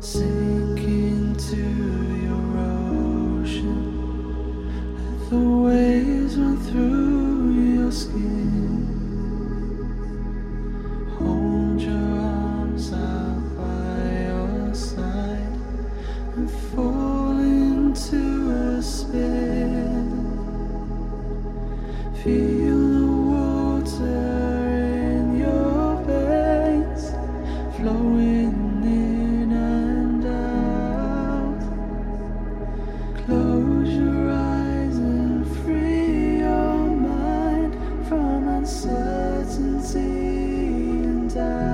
Sink into your ocean. Let the waves run through your skin. Hold your arms out by your side and fall into a spin. Feel the water in your veins flowing in and out. Close your eyes and free your mind from uncertainty and doubt.